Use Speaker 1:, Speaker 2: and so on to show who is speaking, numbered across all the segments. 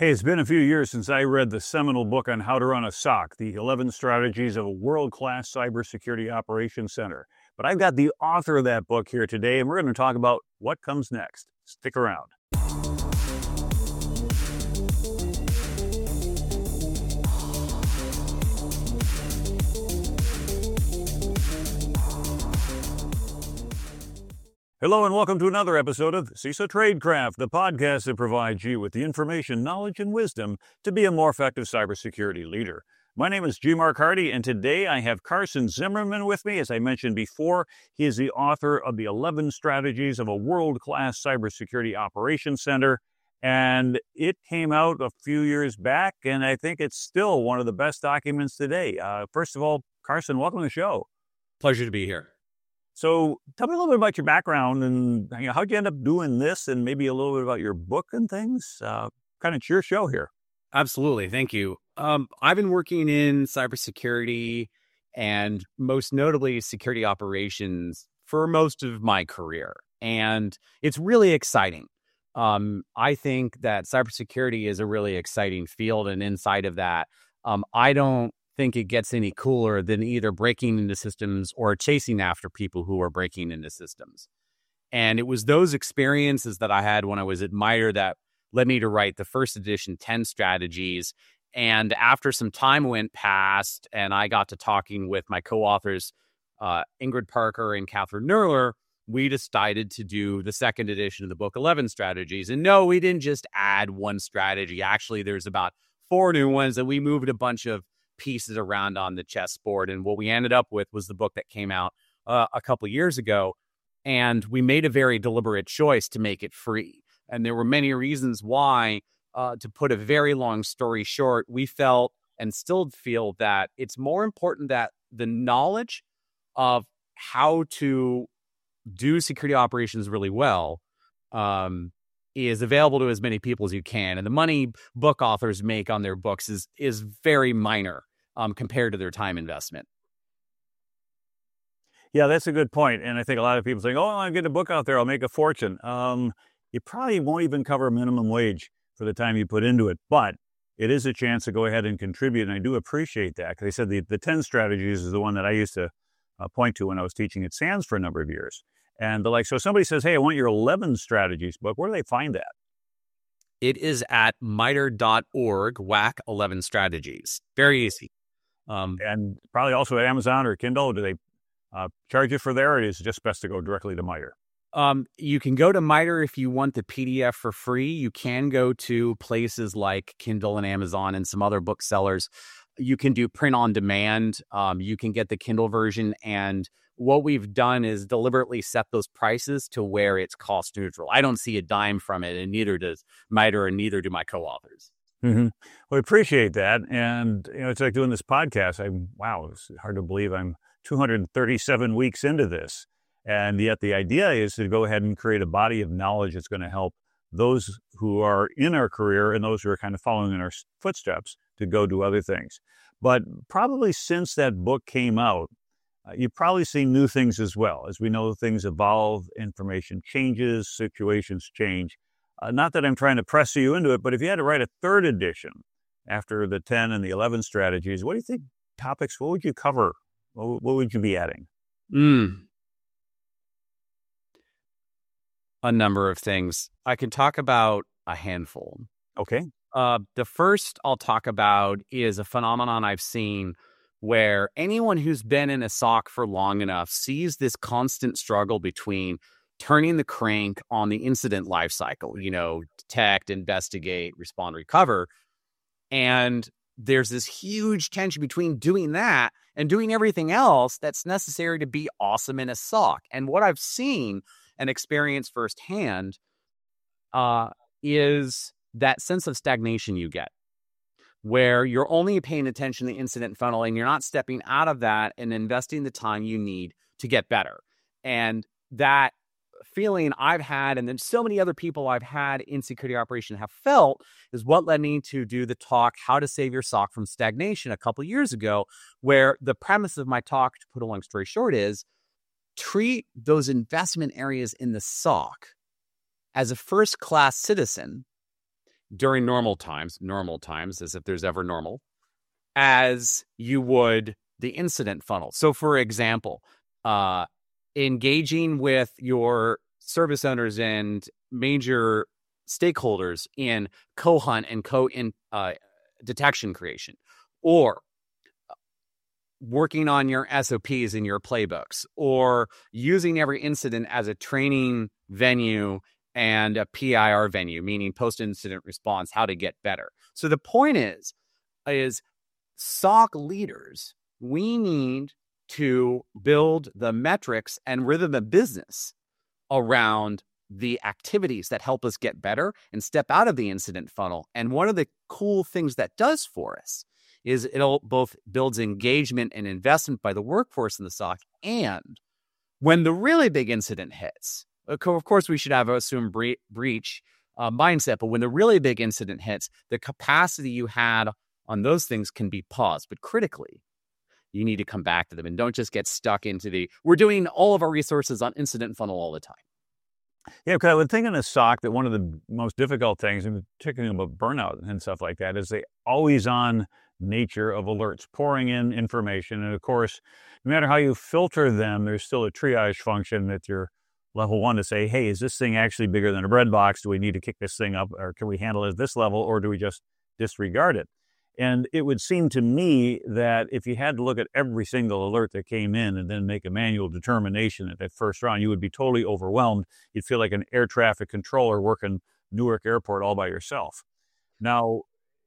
Speaker 1: Hey, it's been a few years since I read the seminal book on how to run a SOC, the 11 Strategies of a World-Class Cybersecurity Operations Center. But I've got the author of that book here today, and we're going to talk about what comes next. Stick around. Hello and welcome to another episode of CISO Tradecraft, the podcast that provides you with the information, knowledge, and wisdom to be a more effective cybersecurity leader. My name is G. Mark Hardy, and today I have Carson Zimmerman with me. As I mentioned before, he is the author of the 11 Strategies of a World-Class Cybersecurity Operations Center, and it came out a few years back, and I think it's still one of the best documents today. First of all, Carson, welcome to the show.
Speaker 2: Pleasure to be here.
Speaker 1: So tell me a little bit about your background and how'd you end up doing this, and maybe a little bit about your book and things. Kind of your show here.
Speaker 2: Absolutely. Thank you. I've been working in cybersecurity and most notably security operations for most of my career. And it's really exciting. I think that cybersecurity is a really exciting field. And inside of that, I don't think it gets any cooler than either breaking into systems or chasing after people who are breaking into systems. And it was those experiences that I had when I was at MITRE that led me to write the first edition 10 strategies. And after some time went past and I got to talking with my co-authors, Ingrid Parker and Catherine Nerler, we decided to do the second edition of the book, 11 Strategies. And no, we didn't just add one strategy. Actually, there's about 4 new ones, and we moved a bunch of pieces around on the chessboard. And what we ended up with was the book that came out a couple of years ago. And we made a very deliberate choice to make it free. And there were many reasons why, to put a very long story short, we felt and still feel that it's more important that the knowledge of how to do security operations really well is available to as many people as you can. And the money book authors make on their books is very minor compared to their time investment.
Speaker 1: Yeah, that's a good point. And I think a lot of people think, oh, I'll get a book out there, I'll make a fortune. You probably won't even cover minimum wage for the time you put into it, but it is a chance to go ahead and contribute. And I do appreciate that, because I said the 10 strategies is the one that I used to point to when I was teaching at SANS for a number of years. And so somebody says, hey, I want your 11 strategies book. Where do they find that?
Speaker 2: It is at mitre.org, WAC 11 strategies. Very easy.
Speaker 1: And probably also at Amazon or Kindle. Do they charge you for there, or is it just best to go directly to MITRE?
Speaker 2: You can go to MITRE if you want the PDF for free. You can go to places like Kindle and Amazon and some other booksellers. You can do print on demand. You can get the Kindle version. And what we've done is deliberately set those prices to where it's cost neutral. I don't see a dime from it, and neither does MITRE, and neither do my co-authors.
Speaker 1: Mm-hmm. Well, I appreciate that. And, it's like doing this podcast. It's hard to believe I'm 237 weeks into this. And yet the idea is to go ahead and create a body of knowledge that's going to help those who are in our career and those who are kind of following in our footsteps to go do other things. But probably since that book came out, you've probably seen new things as well. As we know, things evolve, information changes, situations change. Not that I'm trying to press you into it, but if you had to write a third edition after the 10 and the 11 strategies, what do you think topics, what would you cover? What would you be adding?
Speaker 2: A number of things. I can talk about a handful.
Speaker 1: Okay.
Speaker 2: The first I'll talk about is a phenomenon I've seen where anyone who's been in a SOC for long enough sees this constant struggle between turning the crank on the incident lifecycle, detect, investigate, respond, recover. And there's this huge tension between doing that and doing everything else that's necessary to be awesome in a SOC. And what I've seen and experienced firsthand is that sense of stagnation you get, where you're only paying attention to the incident funnel and you're not stepping out of that and investing the time you need to get better. And that feeling I've had, and then so many other people I've had in security operation have felt, is what led me to do the talk, How to Save Your SOC from Stagnation, a couple of years ago, where the premise of my talk, to put a long story short, is treat those investment areas in the SOC as a first-class citizen during normal times as if there's ever normal, as you would the incident funnel. So for example, engaging with your service owners and major stakeholders in co-hunt and detection creation, or working on your SOPs in your playbooks, or using every incident as a training venue and a PIR venue, meaning post-incident response, how to get better. So the point is SOC leaders, we need to build the metrics and rhythm of business around the activities that help us get better and step out of the incident funnel. And one of the cool things that does for us is it'll both builds engagement and investment by the workforce in the SOC. And when the really big incident hits, of course, we should have assumed breach mindset. But when the really big incident hits, the capacity you had on those things can be paused. But critically, you need to come back to them and don't just get stuck into we're doing all of our resources on incident funnel all the time.
Speaker 1: Yeah, because I would think in a SOC that one of the most difficult things, and particularly about burnout and stuff like that, is the always-on nature of alerts, pouring in information. And of course, no matter how you filter them, there's still a triage function that you're level one to say, hey, is this thing actually bigger than a bread box? Do we need to kick this thing up, or can we handle it at this level, or do we just disregard it? And it would seem to me that if you had to look at every single alert that came in and then make a manual determination at that first round, you would be totally overwhelmed. You'd feel like an air traffic controller working Newark Airport all by yourself. Now,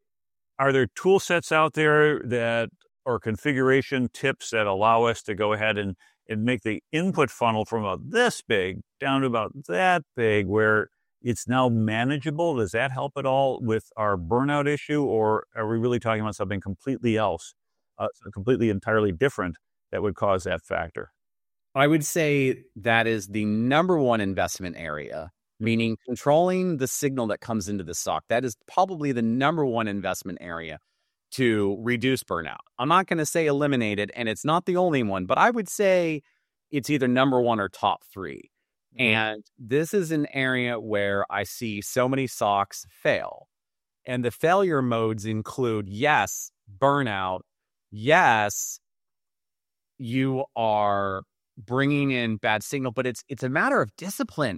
Speaker 1: are there tool sets out there or configuration tips that allow us to go ahead and make the input funnel from about this big down to about that big, where it's now manageable? Does that help at all with our burnout issue, or are we really talking about something completely else, completely entirely different that would cause that factor?
Speaker 2: I would say that is the number one investment area, meaning controlling the signal that comes into the SOC. That is probably the number one investment area to reduce burnout. I'm not going to say eliminate it, and it's not the only one, but I would say it's either number one or top three. And this is an area where I see so many SOCs fail. And the failure modes include, yes, burnout. Yes, you are bringing in bad signal, but it's a matter of discipline.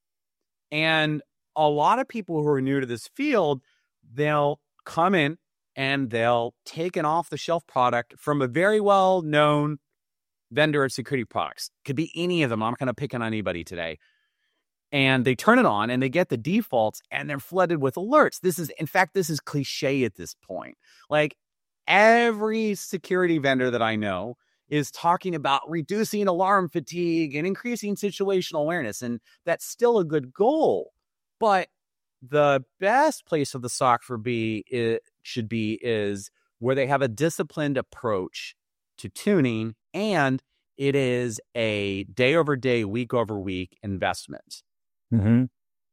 Speaker 2: And a lot of people who are new to this field, they'll come in and they'll take an off-the-shelf product from a very well-known vendor of security products. Could be any of them. I'm not going to pick on anybody today. And they turn it on and they get the defaults and they're flooded with alerts. This is cliche at this point. Like every security vendor that I know is talking about reducing alarm fatigue and increasing situational awareness. And that's still a good goal. But the best place of the SOC should be is where they have a disciplined approach to tuning, and it is a day over day, week over week investment.
Speaker 1: Mm-hmm.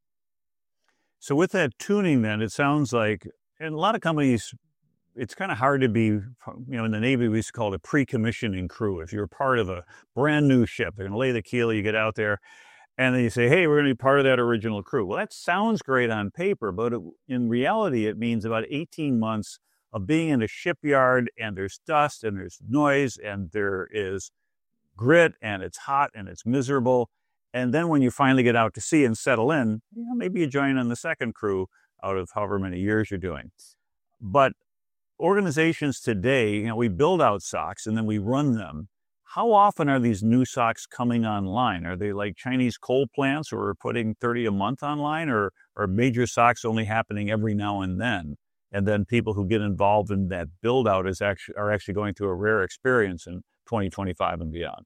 Speaker 1: So with that tuning, then it sounds like, in a lot of companies, it's kind of hard to be, in the Navy, we used to call it a pre-commissioning crew. If you're part of a brand new ship, they're going to lay the keel, you get out there, and then you say, hey, we're going to be part of that original crew. Well, that sounds great on paper, but in reality, it means about 18 months of being in a shipyard, and there's dust and there's noise and there is grit and it's hot and it's miserable. And then when you finally get out to sea and settle in, maybe you join on the second crew out of however many years you're doing. But organizations today, we build out SOCs and then we run them. How often are these new SOCs coming online? Are they like Chinese coal plants who are putting 30 a month online, or are major SOCs only happening every now and then? And then people who get involved in that build out are actually going through a rare experience in 2025 and beyond.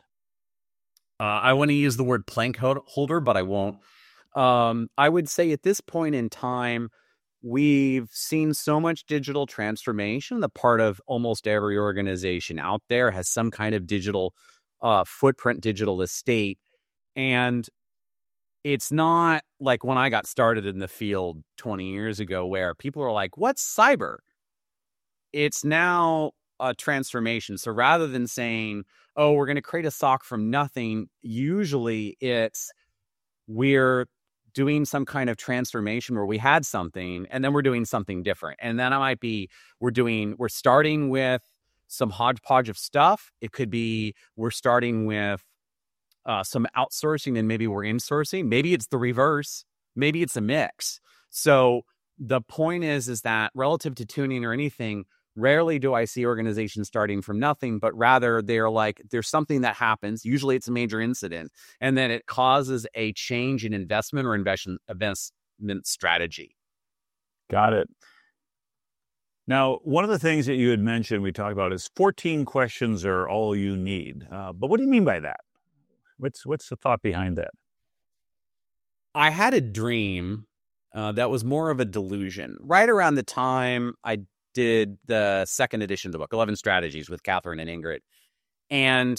Speaker 2: I want to use the word plank holder, but I won't. I would say at this point in time, we've seen so much digital transformation. The part of almost every organization out there has some kind of digital footprint, digital estate. And it's not like when I got started in the field 20 years ago where people are like, what's cyber? It's now a transformation. So rather than saying, oh, we're going to create a SOC from nothing, usually it's we're doing some kind of transformation where we had something and then we're doing something different. And then it might be we're starting with some hodgepodge of stuff. It could be we're starting with some outsourcing and maybe we're insourcing. Maybe it's the reverse. Maybe it's a mix. So the point is that relative to tuning or anything, rarely do I see organizations starting from nothing, but rather they're like, there's something that happens. Usually it's a major incident, and then it causes a change in investment or investment strategy.
Speaker 1: Got it. Now, one of the things that you had mentioned, we talked about, is 14 questions are all you need. But what do you mean by that? What's the thought behind that?
Speaker 2: I had a dream that was more of a delusion. Right around the time I did the second edition of the book, 11 Strategies with Catherine and Ingrid. And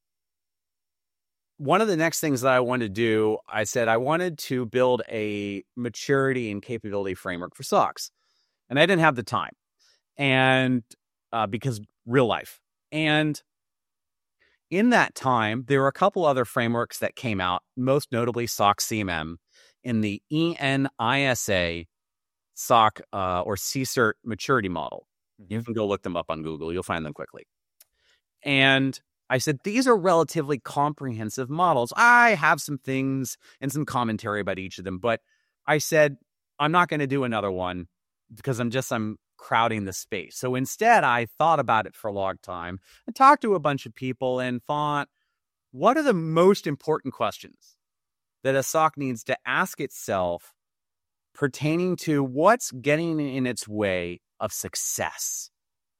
Speaker 2: one of the next things that I wanted to do, I said I wanted to build a maturity and capability framework for SOCs. And I didn't have the time. And because real life. And in that time, there were a couple other frameworks that came out, most notably SOC CMM in the ENISA SOC or CSIRT maturity model. You can go look them up on Google. You'll find them quickly. And I said, these are relatively comprehensive models. I have some things and some commentary about each of them, but I said, I'm not going to do another one because I'm crowding the space. So instead, I thought about it for a long time and talked to a bunch of people and thought, what are the most important questions that a SOC needs to ask itself pertaining to what's getting in its way of success?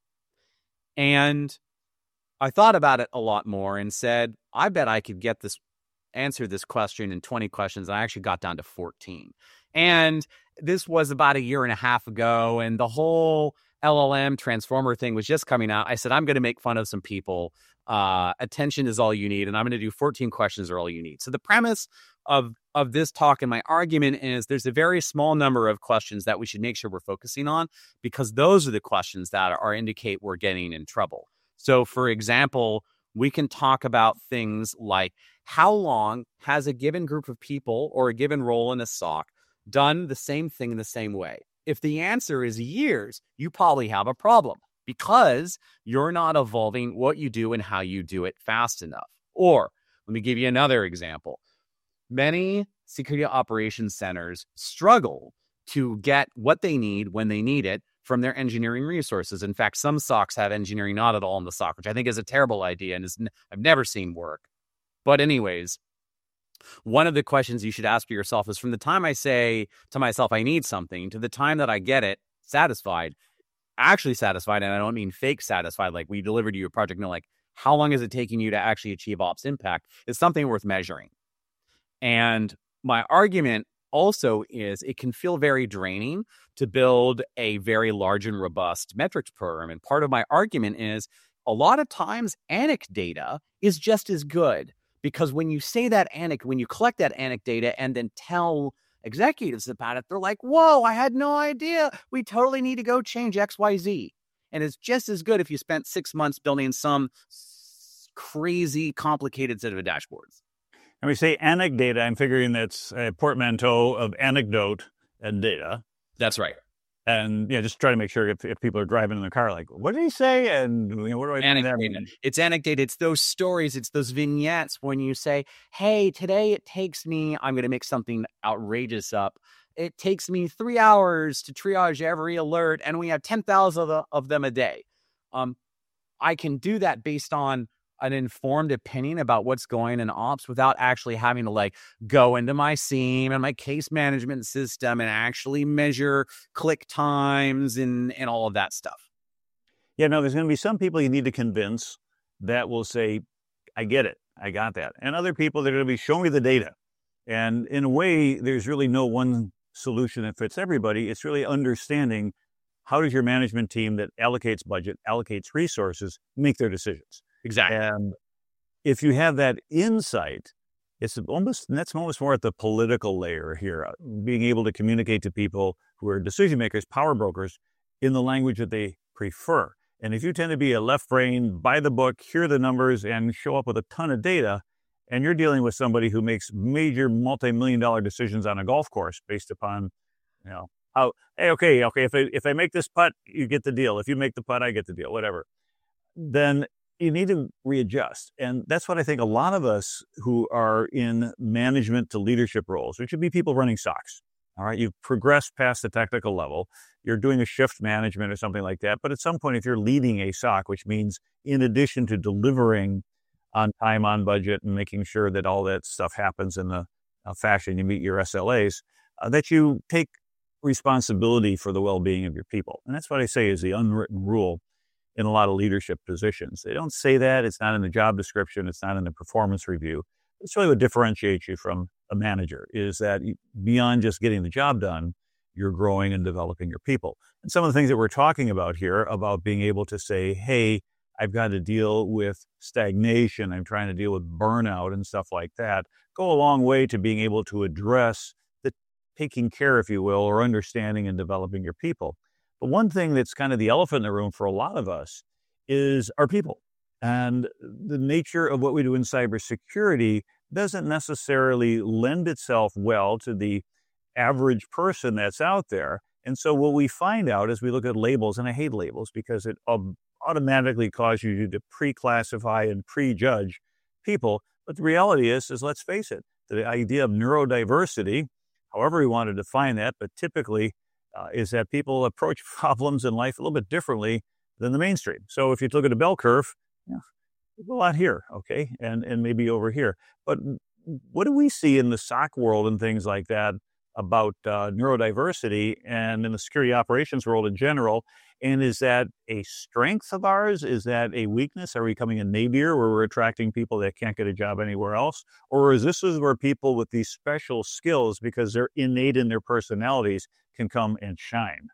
Speaker 2: And I thought about it a lot more and said, I bet I could answer this question in 20 questions. I actually got down to 14. And this was about a year and a half ago, and the whole LLM transformer thing was just coming out. I said, I'm going to make fun of some people. Attention is all you need, and I'm going to do 14 questions are all you need. So the premise of this talk and my argument is there's a very small number of questions that we should make sure we're focusing on, because those are the questions that indicate we're getting in trouble. So, for example, we can talk about things like how long has a given group of people or a given role in a SOC done the same thing in the same way? If the answer is years, you probably have a problem because you're not evolving what you do and how you do it fast enough. Or let me give you another example. Many security operations centers struggle to get what they need when they need it from their engineering resources. In fact, some SOCs have engineering not at all in the SOC, which I think is a terrible idea and I've never seen work. But anyways, one of the questions you should ask yourself is, from the time I say to myself, I need something, to the time that I get it satisfied, actually satisfied, and I don't mean fake satisfied, like we delivered you a project, no, like how long is it taking you to actually achieve ops impact, is something worth measuring. And my argument also is it can feel very draining to build a very large and robust metrics program. And part of my argument is a lot of times anecdata is just as good, because when you say that when you collect that anecdata and then tell executives about it, they're like, whoa, I had no idea. We totally need to go change XYZ. And it's just as good if you spent 6 months building some crazy complicated set of dashboards.
Speaker 1: And we say anecdata, I'm figuring that's a portmanteau of anecdote and data.
Speaker 2: That's right.
Speaker 1: And just try to make sure if people are driving in the car, like, what did he say? And what do I find that mean?
Speaker 2: It's anecdate. It's those stories. It's those vignettes when you say, hey, today it takes me, I'm going to make something outrageous up. It takes me 3 hours to triage every alert, and we have 10,000 of them a day. I can do that based on an informed opinion about what's going in ops without actually having to go into my SIEM and my case management system and actually measure click times and all of that stuff.
Speaker 1: Yeah, no, there's going to be some people you need to convince that will say, I get it, I got that. And other people that are going to be, show me the data. And in a way, there's really no one solution that fits everybody. It's really understanding how does your management team that allocates budget, allocates resources, make their decisions.
Speaker 2: Exactly.
Speaker 1: And if you have that insight, that's almost more at the political layer here, being able to communicate to people who are decision makers, power brokers, in the language that they prefer. And if you tend to be a left brain, buy the book, hear the numbers, and show up with a ton of data, and you're dealing with somebody who makes major multi-million-dollar decisions on a golf course based upon, how, hey, okay, if I make this putt, you get the deal. If you make the putt, I get the deal, whatever. Then you need to readjust. And that's what I think a lot of us who are in management to leadership roles, which should be people running SOCs. All right, you've progressed past the technical level. You're doing a shift management or something like that. But at some point, if you're leading a SOC, which means in addition to delivering on time, on budget, and making sure that all that stuff happens in the fashion you meet your SLAs, that you take responsibility for the well-being of your people. And that's what I say is the unwritten rule in a lot of leadership positions. They don't say that. It's not in the job description. It's not in the performance review. It's really what differentiates you from a manager, is that beyond just getting the job done, you're growing and developing your people. And some of the things that we're talking about here, about being able to say, hey, I've got to deal with stagnation, I'm trying to deal with burnout and stuff like that, go a long way to being able to address the taking care, if you will, or understanding and developing your people. But one thing that's kind of the elephant in the room for a lot of us is our people. And the nature of what we do in cybersecurity doesn't necessarily lend itself well to the average person that's out there. And so what we find out as we look at labels, and I hate labels because it automatically causes you to pre-classify and prejudge people. But the reality is let's face it, the idea of neurodiversity, however we want to define that, but typically is that people approach problems in life a little bit differently than the mainstream. So if you look at a bell curve, there's a lot here, okay, and maybe over here. But what do we see in the SOC world and things like that about neurodiversity and in the security operations world in general? And is that a strength of ours? Is that a weakness? Are we becoming a nadir where we're attracting people that can't get a job anywhere else? Or is this where people with these special skills, because they're innate in their personalities, can come and shine?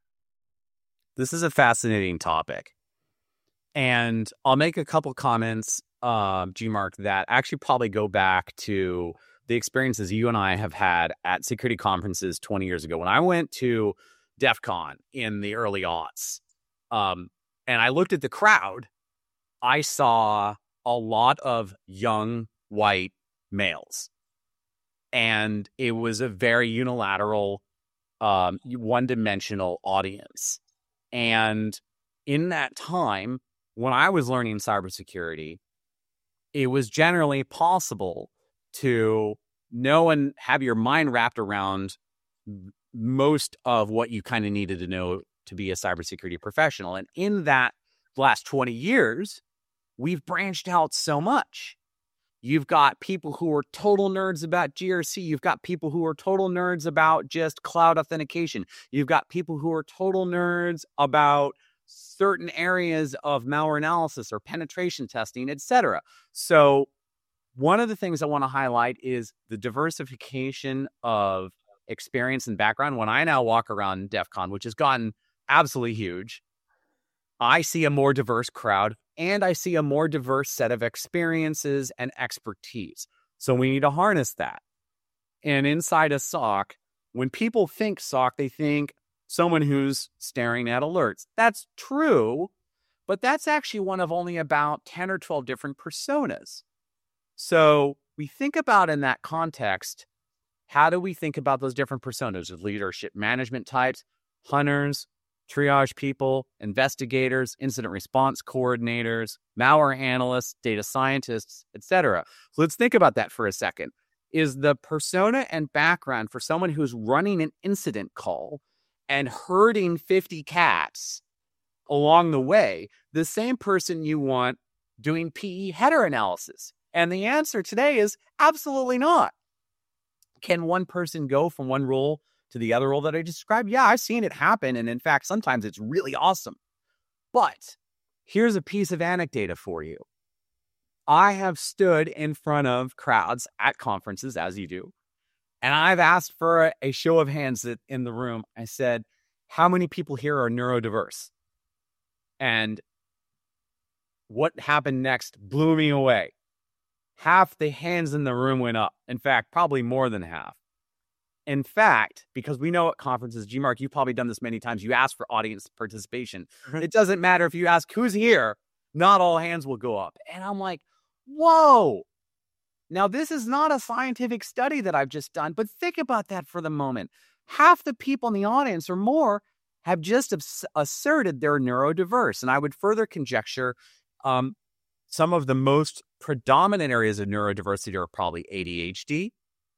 Speaker 2: This is a fascinating topic. And I'll make a couple comments, G-Mark, that actually probably go back to the experiences you and I have had at security conferences 20 years ago. When I went to DEF CON in the early aughts, and I looked at the crowd, I saw a lot of young white males. And it was a very unilateral, one-dimensional audience. And in that time, when I was learning cybersecurity, it was generally possible to know and have your mind wrapped around most of what you kind of needed to know to be a cybersecurity professional. And in that last 20 years, we've branched out so much. You've got people who are total nerds about GRC. You've got people who are total nerds about just cloud authentication. You've got people who are total nerds about certain areas of malware analysis or penetration testing, etc. So one of the things I want to highlight is the diversification of experience and background. When I now walk around DEF CON, which has gotten absolutely huge, I see a more diverse crowd and I see a more diverse set of experiences and expertise. So we need to harness that. And inside a SOC, when people think SOC, they think someone who's staring at alerts. That's true, but that's actually one of only about 10 or 12 different personas. So we think about in that context, how do we think about those different personas of leadership management types, hunters, triage people, investigators, incident response coordinators, malware analysts, data scientists, etc. So let's think about that for a second. Is the persona and background for someone who's running an incident call and herding 50 cats along the way the same person you want doing PE header analysis? And the answer today is absolutely not. Can one person go from one role to the other role that I described? Yeah, I've seen it happen. And in fact, sometimes it's really awesome. But here's a piece of anecdata for you. I have stood in front of crowds at conferences, as you do, and I've asked for a show of hands in the room. I said, how many people here are neurodiverse? And what happened next blew me away. Half the hands in the room went up. In fact, probably more than half. In fact, because we know at conferences, G-Mark, you've probably done this many times, you ask for audience participation. It doesn't matter if you ask who's here, not all hands will go up. And I'm like, whoa, Now, this is not a scientific study that I've just done, but think about that for the moment. Half the people in the audience or more have just asserted they're neurodiverse. And I would further conjecture some of the most predominant areas of neurodiversity are probably ADHD,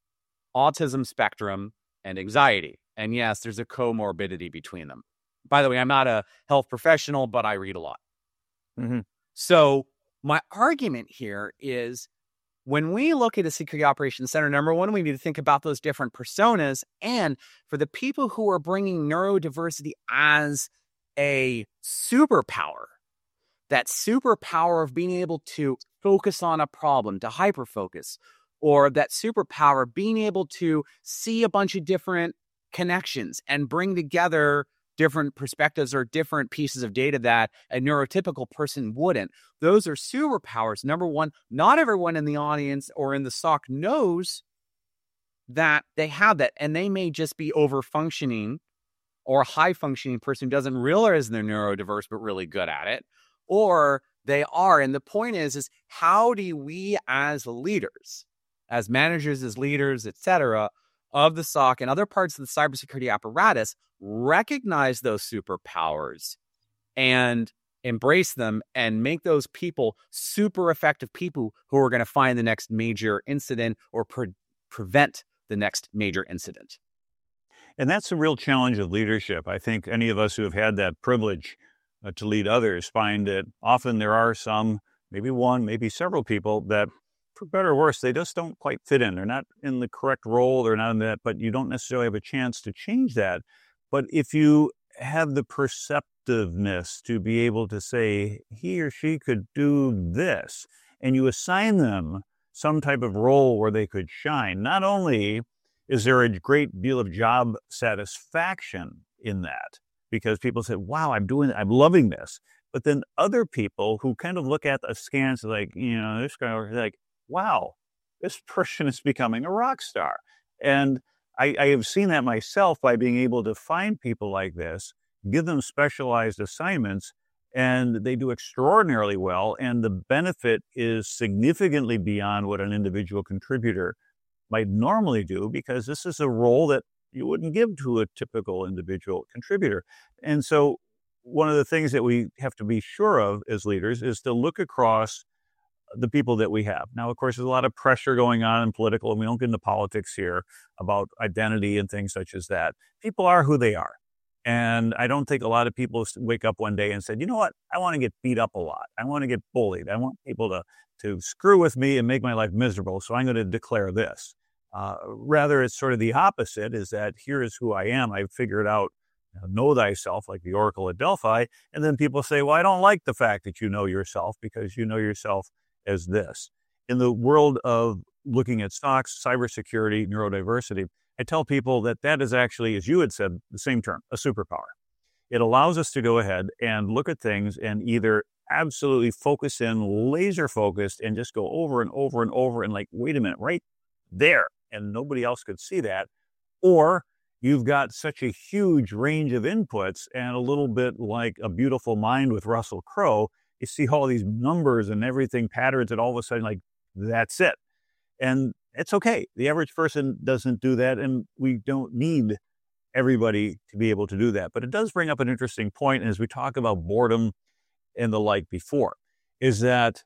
Speaker 2: autism spectrum, and anxiety. And yes, there's a comorbidity between them. By the way, I'm not a health professional, but I read a lot.
Speaker 1: Mm-hmm.
Speaker 2: So my argument here is when we look at a security operations center, number one, we need to think about those different personas. And for the people who are bringing neurodiversity as a superpower, that superpower of being able to focus on a problem, to hyperfocus, or that superpower of being able to see a bunch of different connections and bring together different perspectives or different pieces of data that a neurotypical person wouldn't. Those are superpowers. Number one, not everyone in the audience or in the SOC knows that they have that, and they may just be over-functioning or a high-functioning person who doesn't realize they're neurodiverse but really good at it, or they are. And the point is how do we as leaders, as managers, as leaders, et cetera, of the SOC and other parts of the cybersecurity apparatus recognize those superpowers and embrace them and make those people super effective people who are going to find the next major incident or prevent the next major incident.
Speaker 1: And that's a real challenge of leadership. I think any of us who have had that privilege to lead others find that often there are some, maybe one, maybe several people that, for better or worse, they just don't quite fit in. They're not in the correct role. They're not in that, but you don't necessarily have a chance to change that. But if you have the perceptiveness to be able to say, he or she could do this, and you assign them some type of role where they could shine, not only is there a great deal of job satisfaction in that, because people say, wow, I'm loving this. But then other people who kind of look at the scans like, this guy, like, wow, this person is becoming a rock star. And I have seen that myself by being able to find people like this, give them specialized assignments, and they do extraordinarily well. And the benefit is significantly beyond what an individual contributor might normally do, because this is a role that you wouldn't give to a typical individual contributor. And so one of the things that we have to be sure of as leaders is to look across the people that we have. Now, of course, there's a lot of pressure going on in political, and we don't get into politics here about identity and things such as that. People are who they are. And I don't think a lot of people wake up one day and said, you know what, I want to get beat up a lot. I want to get bullied. I want people to screw with me and make my life miserable, so I'm going to declare this. Rather, it's sort of the opposite, is that here is who I am. I've figured out, know thyself, like the Oracle at Delphi. And then people say, well, I don't like the fact that you know yourself, because you know yourself as this. In the world of looking at stocks, cybersecurity, neurodiversity, I tell people that is actually, as you had said, the same term, a superpower. It allows us to go ahead and look at things and either absolutely focus in, laser focused, and just go over and over and over and like, wait a minute, right there, and nobody else could see that. Or you've got such a huge range of inputs, and a little bit like A Beautiful Mind with Russell Crowe, you see all these numbers and everything, patterns, and all of a sudden, like, that's it. And it's okay. The average person doesn't do that, and we don't need everybody to be able to do that. But it does bring up an interesting point, and as we talk about boredom and the like before, is that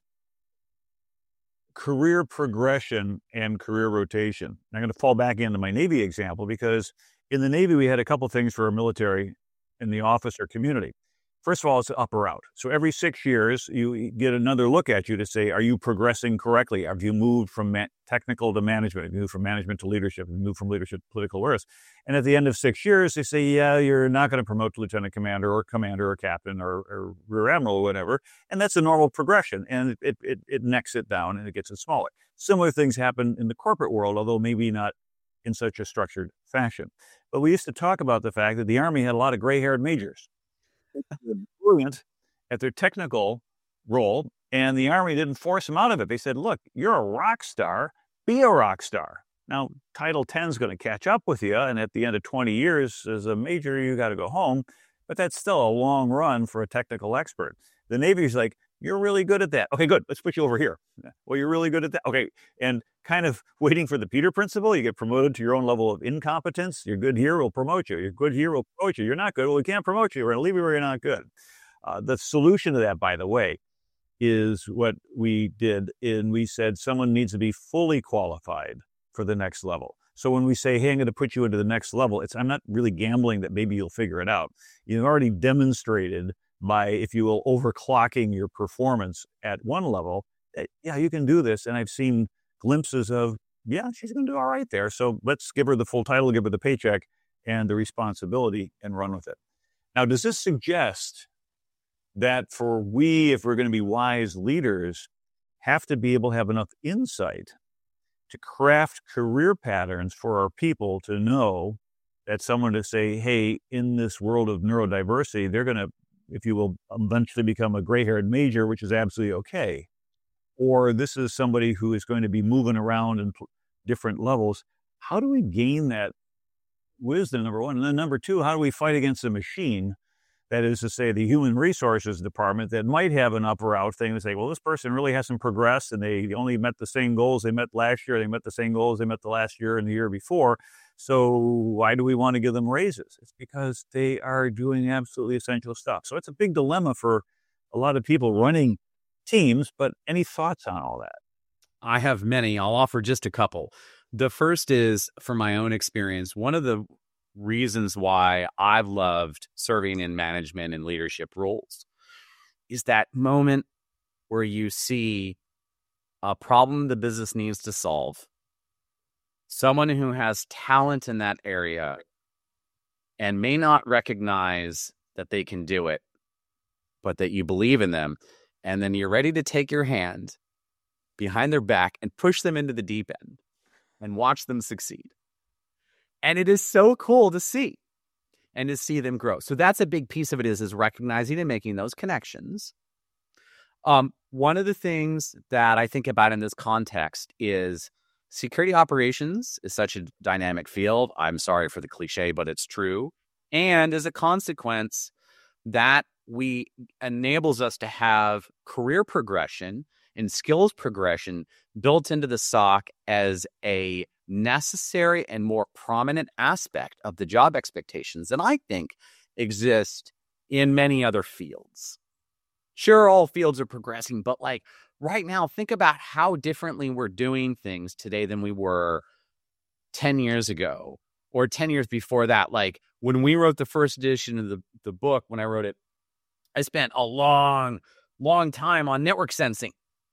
Speaker 1: career progression and career rotation. I'm going to fall back into my Navy example, because in the Navy, we had a couple things for our military in the officer community. First of all, it's up or out. So every 6 years, you get another look at you to say, are you progressing correctly? Have you moved from technical to management? Have you moved from management to leadership? Have you moved from leadership to political awareness? And at the end of 6 years, they say, yeah, you're not going to promote to lieutenant commander or captain or rear admiral or whatever. And that's a normal progression. And it necks it down and it gets it smaller. Similar things happen in the corporate world, although maybe not in such a structured fashion. But we used to talk about the fact that the Army had a lot of gray-haired majors. They're brilliant at their technical role, and the Army didn't force them out of it. They said, look, you're a rock star, be a rock star. Now, Title 10 is going to catch up with you, and at the end of 20 years as a major, you got to go home, but that's still a long run for a technical expert. The Navy's like, You're really good at that. Okay, good. Let's put you over here. Well, you're really good at that. Okay. And kind of waiting for the Peter principle. You get promoted to your own level of incompetence. You're good here, we'll promote you. You're good here, we'll promote you. You're not good, well, we can't promote you. We're going to leave you where you're not good. The solution to that, by the way, is what we did. And we said someone needs to be fully qualified for the next level. So when we say, hey, I'm going to put you into the next level, I'm not really gambling that maybe you'll figure it out. You've already demonstrated by, if you will, overclocking your performance at one level, that, yeah, you can do this. And I've seen glimpses of, yeah, she's going to do all right there. So let's give her the full title, give her the paycheck and the responsibility and run with it. Now, does this suggest that if we're going to be wise leaders, have to be able to have enough insight to craft career patterns for our people to know that someone to say, hey, in this world of neurodiversity, they're going to, if you will, eventually become a gray-haired major, which is absolutely okay. Or this is somebody who is going to be moving around in different levels. How do we gain that wisdom, number one? And then number two, how do we fight against a machine, that is to say the human resources department, that might have an up or out thing to say, well, this person really hasn't progressed and they only met the same goals they met last year. They met the same goals they met the last year and the year before. So why do we want to give them raises? It's because they are doing absolutely essential stuff. So it's a big dilemma for a lot of people running teams, but any thoughts on all that?
Speaker 2: I have many. I'll offer just a couple. The first is, from my own experience, one of the reasons why I've loved serving in management and leadership roles is that moment where you see a problem the business needs to solve, someone who has talent in that area and may not recognize that they can do it, but that you believe in them. And then you're ready to take your hand behind their back and push them into the deep end and watch them succeed. And it is so cool to see and to see them grow. So that's a big piece of it, is recognizing and making those connections. One of the things that I think about in this context is security operations is such a dynamic field. I'm sorry for the cliche, but it's true. And as a consequence, that enables us to have career progression and skills progression built into the SOC as a necessary and more prominent aspect of the job expectations than I think exist in many other fields. Sure, all fields are progressing, but like right now, think about how differently we're doing things today than we were 10 years ago or 10 years before that. Like when we wrote the first edition of the book, when I wrote it, I spent a long time on network sensing.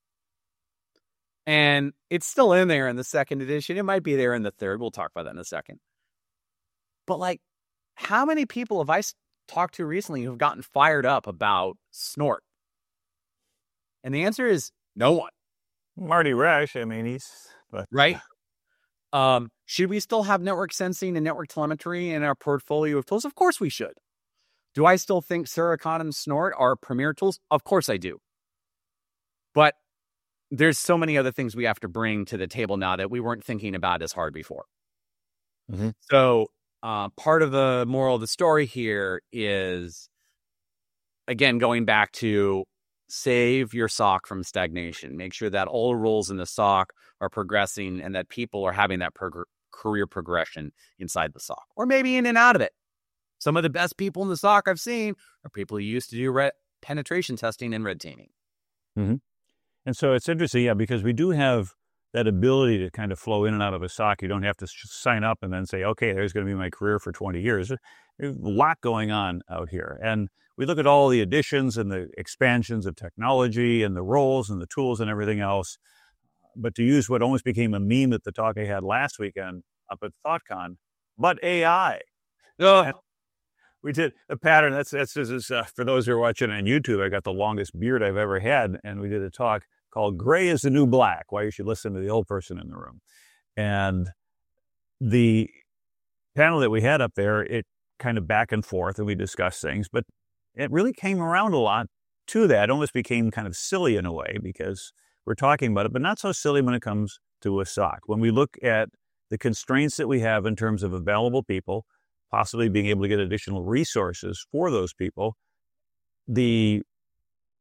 Speaker 2: And it's still in there in the second edition. It might be there in the third. We'll talk about that in a second. But like, how many people have I talked to recently who've gotten fired up about Snort? And the answer is no one.
Speaker 1: Marty Rash, I mean,
Speaker 2: right. Should we still have network sensing and network telemetry in our portfolio of tools? Of course we should. Do I still think Seracon and Snort are premier tools? Of course I do. But there's so many other things we have to bring to the table now that we weren't thinking about as hard before. Mm-hmm. So part of the moral of the story here is, again, going back to save your SOC from stagnation. Make sure that all the roles in the SOC are progressing and that people are having that career progression inside the SOC, or maybe in and out of it. Some of the best people in the SOC I've seen are people who used to do penetration testing and red teaming.
Speaker 1: Mm-hmm. And so it's interesting, yeah, because we do have that ability to kind of flow in and out of a SOC. You don't have to sign up and then say, okay, there's going to be my career for 20 years. There's a lot going on out here. And we look at all the additions and the expansions of technology and the roles and the tools and everything else. But to use what almost became a meme at the talk I had last weekend up at ThoughtCon, but AI. We did a pattern. That's for those who are watching on YouTube. I got the longest beard I've ever had, and we did a talk called "Gray is the New Black: Why You Should Listen to the Old Person in the Room." And the panel that we had up there, it kind of back and forth, and we discussed things, but it really came around a lot to that. It almost became kind of silly in a way because we're talking about it, but not so silly when it comes to a SOC. When we look at the constraints that we have in terms of available people, possibly being able to get additional resources for those people, the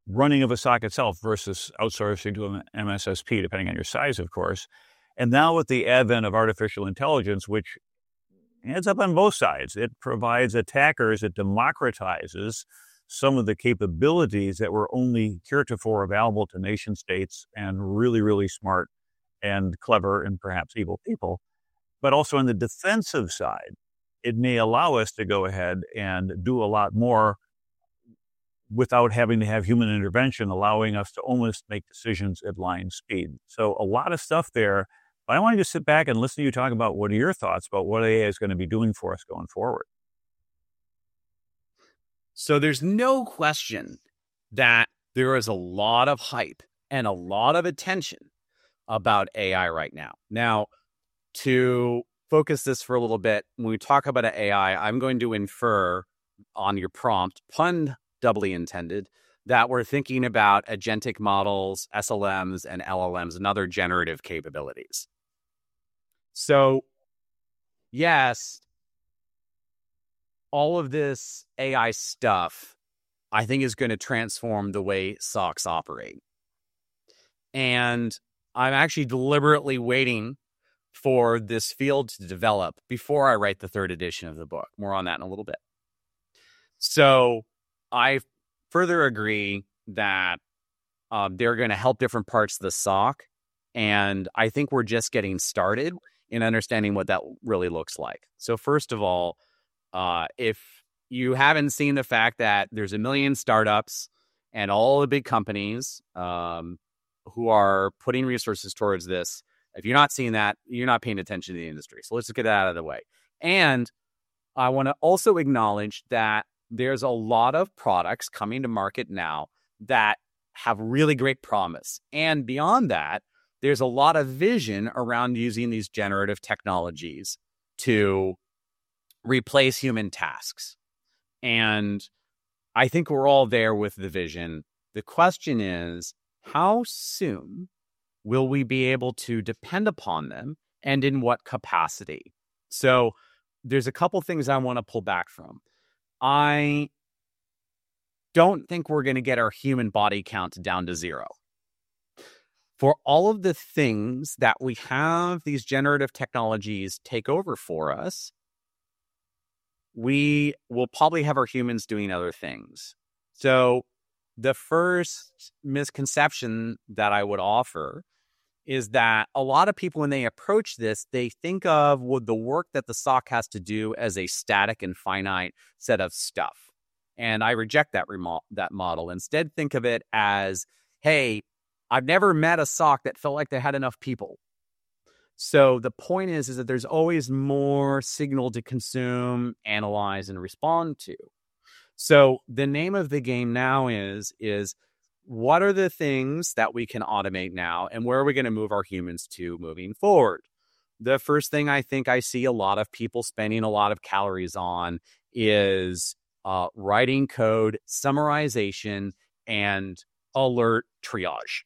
Speaker 1: running of a SOC itself versus outsourcing to an MSSP, depending on your size, of course. And now with the advent of artificial intelligence, which ends up on both sides, it provides attackers, it democratizes some of the capabilities that were only heretofore available to nation states and really, really smart and clever and perhaps evil people. But also on the defensive side, it may allow us to go ahead and do a lot more without having to have human intervention, allowing us to almost make decisions at line speed. So a lot of stuff there. But I want you to sit back and listen to you talk about what are your thoughts about what AI is going to be doing for us going forward.
Speaker 2: So there's no question that there is a lot of hype and a lot of attention about AI right now. Now, to focus this for a little bit, when we talk about AI, I'm going to infer on your prompt, pun doubly intended, that we're thinking about agentic models, SLMs, and LLMs, and other generative capabilities. So, yes, all of this AI stuff, I think, is going to transform the way SOCs operate. And I'm actually deliberately waiting for this field to develop before I write the third edition of the book. More on that in a little bit. So I further agree that they're going to help different parts of the SOC. And I think we're just getting started in understanding what that really looks like. So first of all, if you haven't seen the fact that there's a million startups and all the big companies who are putting resources towards this, if you're not seeing that, you're not paying attention to the industry. So let's just get that out of the way. And I want to also acknowledge that there's a lot of products coming to market now that have really great promise. And beyond that, there's a lot of vision around using these generative technologies to replace human tasks. And I think we're all there with the vision. The question is, how soon will we be able to depend upon them, and in what capacity? So there's a couple things I want to pull back from. I don't think we're going to get our human body count down to 0. For all of the things that we have these generative technologies take over for us, we will probably have our humans doing other things. So the first misconception that I would offer is that a lot of people, when they approach this, they think of the work that the SOC has to do as a static and finite set of stuff. And I reject that model. Instead, think of it as, hey, I've never met a SOC that felt like they had enough people. So the point is that there's always more signal to consume, analyze, and respond to. So the name of the game now is what are the things that we can automate now, and where are we going to move our humans to moving forward? The first thing I think I see a lot of people spending a lot of calories on is writing code, summarization, and alert triage.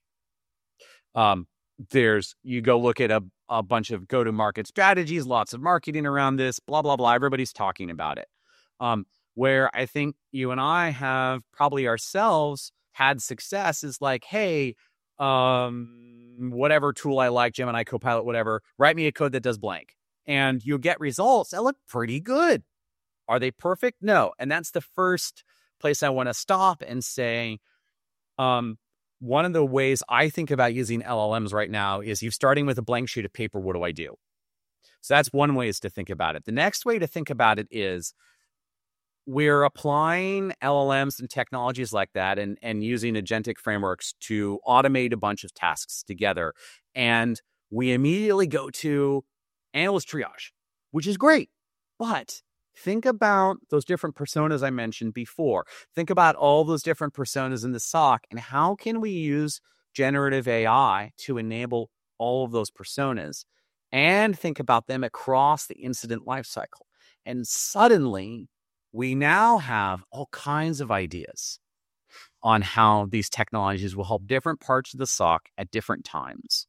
Speaker 2: You go look at a bunch of go-to-market strategies, lots of marketing around this, blah, blah, blah. Everybody's talking about it. Where I think you and I have probably ourselves had success is like, hey, whatever tool I like, Gemini, Copilot, whatever, write me a code that does blank. And you'll get results that look pretty good. Are they perfect? No. And that's the first place I want to stop and say, one of the ways I think about using LLMs right now is you're starting with a blank sheet of paper. What do I do? So that's one way is to think about it. The next way to think about it is we're applying LLMs and technologies like that and using agentic frameworks to automate a bunch of tasks together. And we immediately go to analyst triage, which is great. But think about those different personas I mentioned before. Think about all those different personas in the SOC and how can we use generative AI to enable all of those personas and think about them across the incident lifecycle. And suddenly, we now have all kinds of ideas on how these technologies will help different parts of the SOC at different times.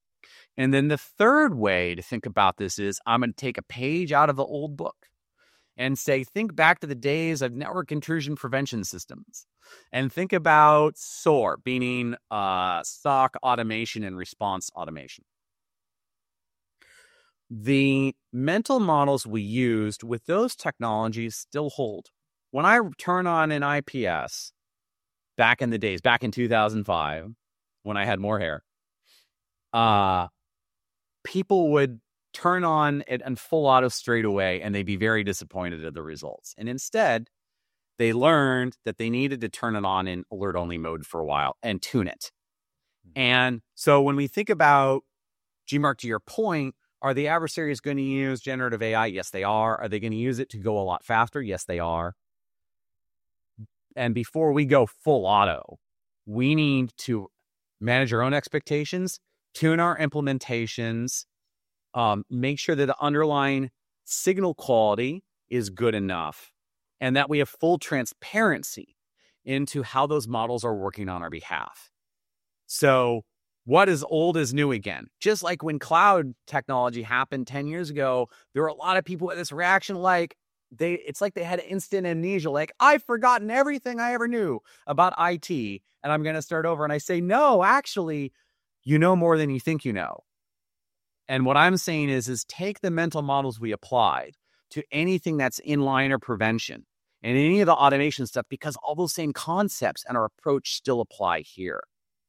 Speaker 2: And then the third way to think about this is I'm going to take a page out of the old book and say, think back to the days of network intrusion prevention systems, and think about SOAR, meaning SOC automation and response automation. The mental models we used with those technologies still hold. When I turn on an IPS back in the days, back in 2005, when I had more hair, people would turn on it and full auto straight away, and they'd be very disappointed at the results. And instead, they learned that they needed to turn it on in alert-only mode for a while and tune it. And so when we think about, G-Mark, to your point, are the adversaries going to use generative AI? Yes, they are. Are they going to use it to go a lot faster? Yes, they are. And before we go full auto, we need to manage our own expectations, tune our implementations, make sure that the underlying signal quality is good enough, and that we have full transparency into how those models are working on our behalf. So what is old is new again. Just like when cloud technology happened 10 years ago, there were a lot of people with this reaction it's like they had instant amnesia, like, I've forgotten everything I ever knew about IT, and I'm going to start over. And I say, no, actually, you know more than you think you know. And what I'm saying is take the mental models we applied to anything that's inline or prevention and any of the automation stuff, because all those same concepts and our approach still apply here.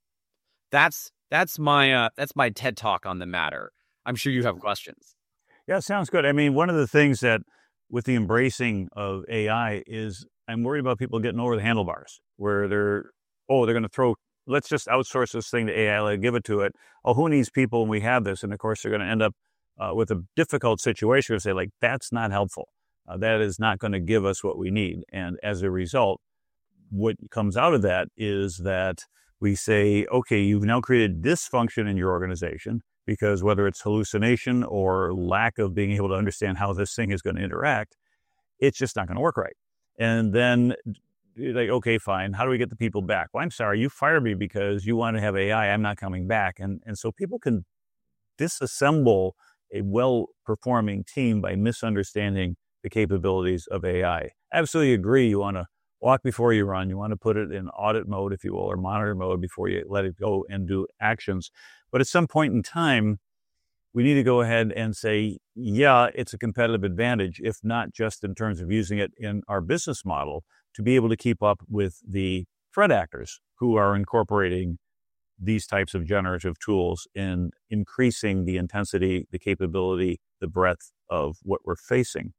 Speaker 2: That's my TED Talk on the matter. I'm sure you have questions.
Speaker 1: Yeah, sounds good. I mean, one of the things that with the embracing of AI is I'm worried about people getting over the handlebars where they're going to throw, let's just outsource this thing to AI, like, give it to it. Oh, who needs people when we have this? And of course, they're going to end up with a difficult situation to say, like, that's not helpful. That is not going to give us what we need. And as a result, what comes out of that is that we say, okay, you've now created dysfunction in your organization because whether it's hallucination or lack of being able to understand how this thing is going to interact, it's just not going to work right. And then you're like, okay, fine. How do we get the people back? Well, I'm sorry, you fired me because you want to have AI. I'm not coming back. And so people can disassemble a well-performing team by misunderstanding the capabilities of AI. Absolutely agree. You want to walk before you run. You want to put it in audit mode, if you will, or monitor mode before you let it go and do actions. But at some point in time, we need to go ahead and say, yeah, it's a competitive advantage, if not just in terms of using it in our business model, to be able to keep up with the threat actors who are incorporating these types of generative tools in increasing the intensity, the capability, the breadth of what we're facing.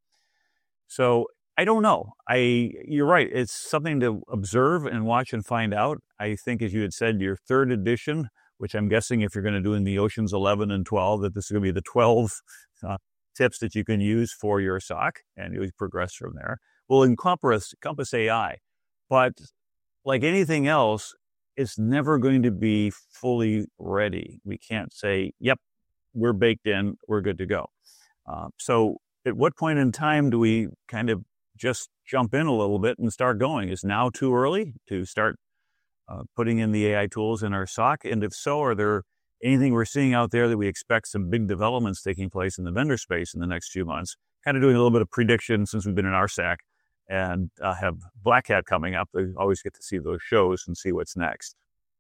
Speaker 1: So I don't know. You're right. It's something to observe and watch and find out. I think, as you had said, your third edition, which I'm guessing if you're going to do in the Oceans 11 and 12, that this is going to be the 12 tips that you can use for your SOC, and you progress from there, will encompass AI. But like anything else, it's never going to be fully ready. We can't say, yep, we're baked in, we're good to go. So at what point in time do we kind of just jump in a little bit and start going? Is now too early to start putting in the AI tools in our SOC? And if so, are there anything we're seeing out there that we expect some big developments taking place in the vendor space in the next few months? Kind of doing a little bit of prediction since we've been in RSAC and have Black Hat coming up. We always get to see those shows and see what's next.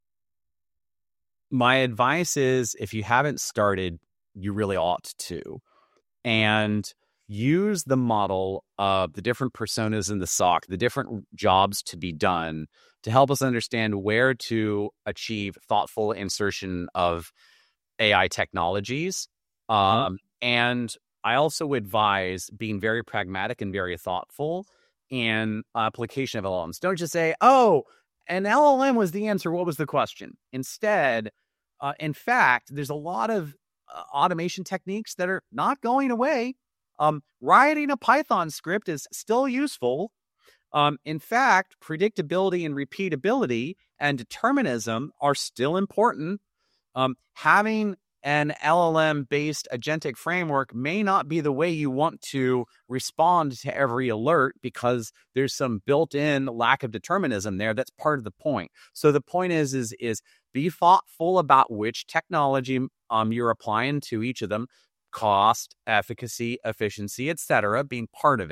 Speaker 2: My advice is, if you haven't started, you really ought to. And use the model of the different personas in the SOC, the different jobs to be done, to help us understand where to achieve thoughtful insertion of AI technologies. And I also advise being very pragmatic and very thoughtful in application of LLMs. Don't just say, oh, an LLM was the answer. What was the question? Instead, in fact, there's a lot of automation techniques that are not going away. Writing a Python script is still useful. In fact, predictability and repeatability and determinism are still important. Having an LLM-based agentic framework may not be the way you want to respond to every alert, because there's some built-in lack of determinism there. That's part of the point. So the point is be thoughtful about which technology you're applying to each of them. Cost, efficacy, efficiency, etc., being part of it.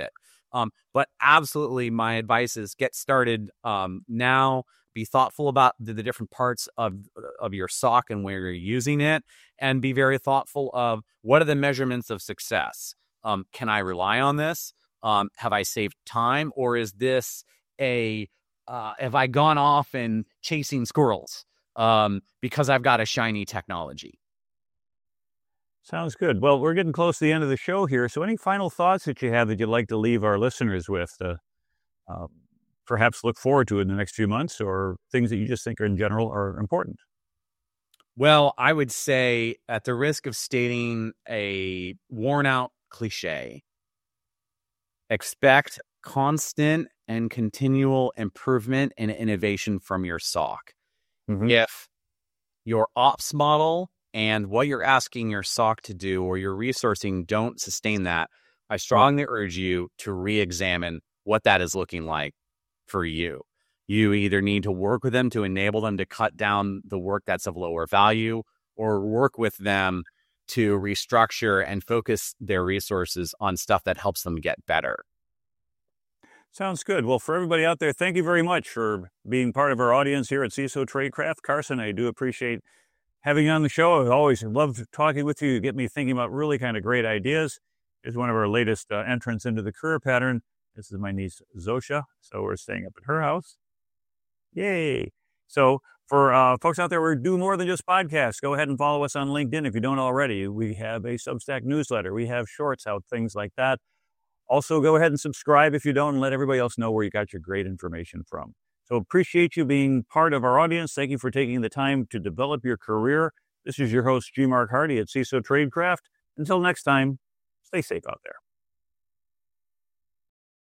Speaker 2: But absolutely, my advice is get started now. Be thoughtful about the different parts of your sock and where you're using it, and be very thoughtful of what are the measurements of success. Can I rely on this? Have I saved time, or is this have I gone off and chasing squirrels because I've got a shiny technology?
Speaker 1: Sounds good. Well, we're getting close to the end of the show here. So any final thoughts that you have that you'd like to leave our listeners with to perhaps look forward to in the next few months, or things that you just think are in general are important?
Speaker 2: Well, I would say, at the risk of stating a worn out cliche, expect constant and continual improvement and innovation from your sock.
Speaker 1: Mm-hmm.
Speaker 2: If your ops model and what you're asking your sock to do or your resourcing don't sustain that, I strongly urge you to re-examine what that is looking like for you. You either need to work with them to enable them to cut down the work that's of lower value, or work with them to restructure and focus their resources on stuff that helps them get better.
Speaker 1: Sounds good. Well, for everybody out there, thank you very much for being part of our audience here at CISO Tradecraft. Carson, I do appreciate having you on the show. I always love talking with you. You get me thinking about really kind of great ideas. Here's one of our latest entrants into the career pattern. This is my niece, Zosha. So we're staying up at her house. Yay. So for folks out there, we do more than just podcasts. Go ahead and follow us on LinkedIn if you don't already. We have a Substack newsletter. We have shorts out, things like that. Also, go ahead and subscribe if you don't, and let everybody else know where you got your great information from. So appreciate you being part of our audience. Thank you for taking the time to develop your career. This is your host, G. Mark Hardy at CISO Tradecraft. Until next time, stay safe out there.